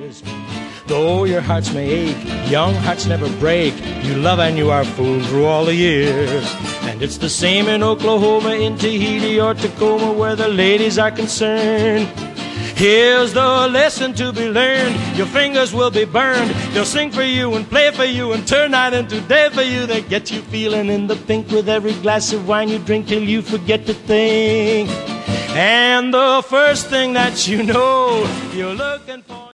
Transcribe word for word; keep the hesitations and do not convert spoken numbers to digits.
years. Though your hearts may ache, young hearts never break. You love and you are fooled through all the years. And it's the same in Oklahoma, in Tahiti or Tacoma, where the ladies are concerned. Here's the lesson to be learned. Your fingers will be burned. They'll sing for you and play for you and turn night into day for you. They get you feeling in the pink with every glass of wine you drink till you forget to think. And the first thing that you know, you're looking for